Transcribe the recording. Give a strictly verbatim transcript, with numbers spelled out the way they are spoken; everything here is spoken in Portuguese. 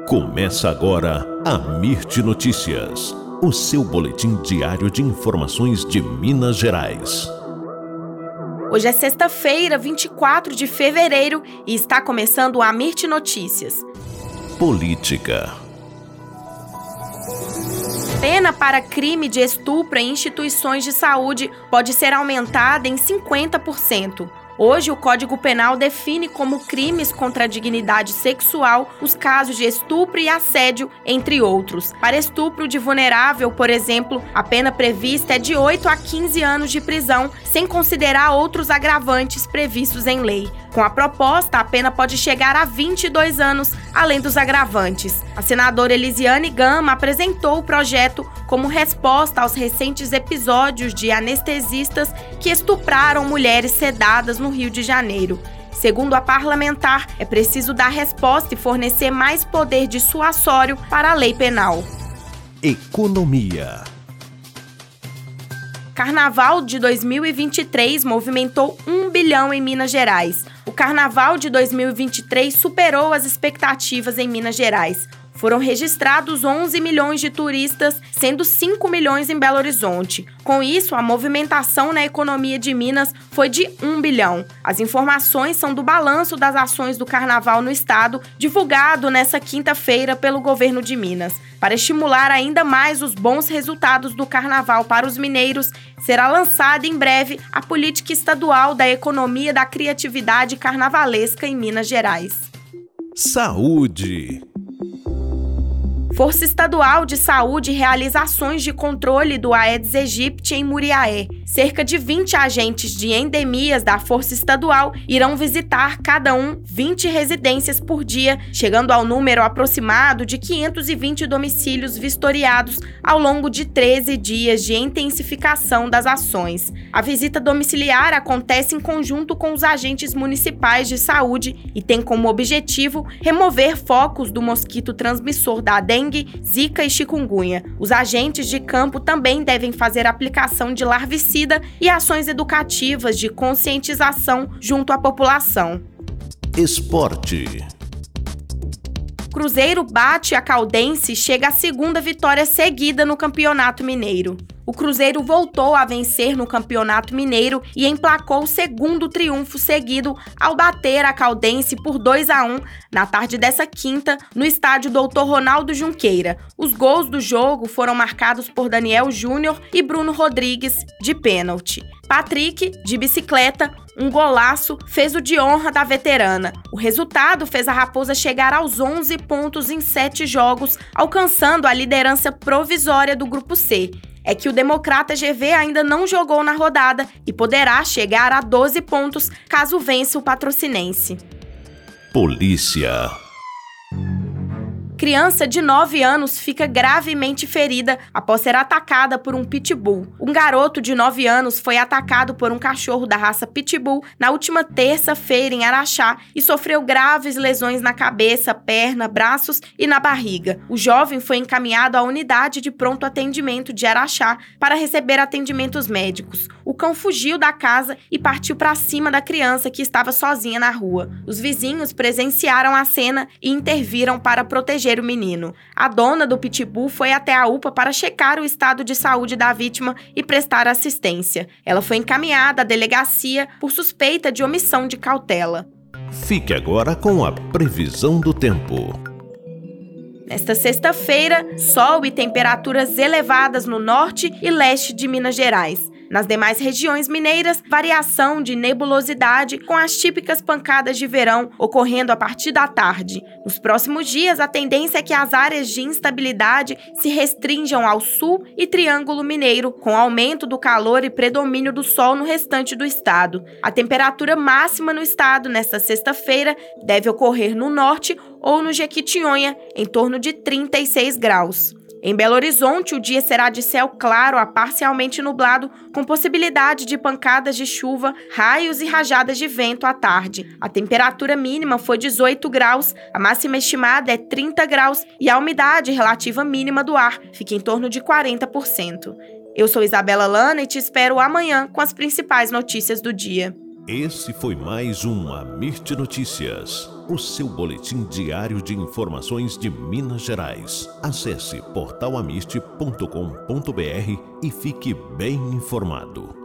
Começa agora a Mirte Notícias, o seu boletim diário de informações de Minas Gerais. Hoje é sexta-feira, vinte e quatro de fevereiro, e está começando a Mirte Notícias. Política. Pena para crime de estupro em instituições de saúde pode ser aumentada em cinquenta por cento. Hoje, o Código Penal define como crimes contra a dignidade sexual os casos de estupro e assédio, entre outros. Para estupro de vulnerável, por exemplo, a pena prevista é de oito a quinze anos de prisão, sem considerar outros agravantes previstos em lei. Com a proposta, a pena pode chegar a vinte e dois anos, além dos agravantes. A senadora Elisiane Gama apresentou o projeto como resposta aos recentes episódios de anestesistas que estupraram mulheres sedadas no Rio de Janeiro. Segundo a parlamentar, é preciso dar resposta e fornecer mais poder dissuasório para a lei penal. Economia. Carnaval de dois mil e vinte e três movimentou um bilhão em Minas Gerais. O Carnaval de dois mil e vinte e três superou as expectativas em Minas Gerais. Foram registrados onze milhões de turistas, sendo cinco milhões em Belo Horizonte. Com isso, a movimentação na economia de Minas foi de um bilhão. As informações são do balanço das ações do Carnaval no estado, divulgado nesta quinta-feira pelo governo de Minas. Para estimular ainda mais os bons resultados do Carnaval para os mineiros, será lançada em breve a Política Estadual da Economia da Criatividade Carnavalesca em Minas Gerais. Saúde. Força Estadual de Saúde realiza ações de controle do Aedes aegypti em Muriaé. Cerca de vinte agentes de endemias da Força Estadual irão visitar cada um vinte residências por dia, chegando ao número aproximado de quinhentos e vinte domicílios vistoriados ao longo de treze dias de intensificação das ações. A visita domiciliar acontece em conjunto com os agentes municipais de saúde e tem como objetivo remover focos do mosquito transmissor da dengue, zika e chikungunya. Os agentes de campo também devem fazer aplicação de larvicida e ações educativas de conscientização junto à população. Esporte. Cruzeiro bate a Caldense e chega à segunda vitória seguida no Campeonato Mineiro. O Cruzeiro voltou a vencer no Campeonato Mineiro e emplacou o segundo triunfo seguido ao bater a Caldense por dois a um na tarde dessa quinta no estádio doutor Ronaldo Junqueira. Os gols do jogo foram marcados por Daniel Júnior e Bruno Rodrigues, de pênalti. Patrick, de bicicleta, um golaço, fez o de honra da veterana. O resultado fez a Raposa chegar aos onze pontos em sete jogos, alcançando a liderança provisória do Grupo C. É que o Democrata G V ainda não jogou na rodada e poderá chegar a doze pontos caso vença o Patrocinense. Polícia. Criança de nove anos fica gravemente ferida após ser atacada por um pitbull. Um garoto de nove anos foi atacado por um cachorro da raça pitbull na última terça-feira em Araxá e sofreu graves lesões na cabeça, perna, braços e na barriga. O jovem foi encaminhado à unidade de pronto atendimento de Araxá para receber atendimentos médicos. O cão fugiu da casa e partiu para cima da criança que estava sozinha na rua. Os vizinhos presenciaram a cena e interviram para proteger o menino. A dona do pitbull foi até a U P A para checar o estado de saúde da vítima e prestar assistência. Ela foi encaminhada à delegacia por suspeita de omissão de cautela. Fique agora com a previsão do tempo. Nesta sexta-feira, sol e temperaturas elevadas no norte e leste de Minas Gerais. Nas demais regiões mineiras, variação de nebulosidade com as típicas pancadas de verão ocorrendo a partir da tarde. Nos próximos dias, a tendência é que as áreas de instabilidade se restringam ao sul e Triângulo Mineiro, com aumento do calor e predomínio do sol no restante do estado. A temperatura máxima no estado nesta sexta-feira deve ocorrer no norte ou no Jequitinhonha, em torno de trinta e seis graus. Em Belo Horizonte, o dia será de céu claro a parcialmente nublado, com possibilidade de pancadas de chuva, raios e rajadas de vento à tarde. A temperatura mínima foi dezoito graus, a máxima estimada é trinta graus e a umidade relativa mínima do ar fica em torno de quarenta por cento. Eu sou Isabela Lana e te espero amanhã com as principais notícias do dia. Esse foi mais um Amirte Notícias, o seu boletim diário de informações de Minas Gerais. Acesse portal amirte ponto com ponto br e fique bem informado.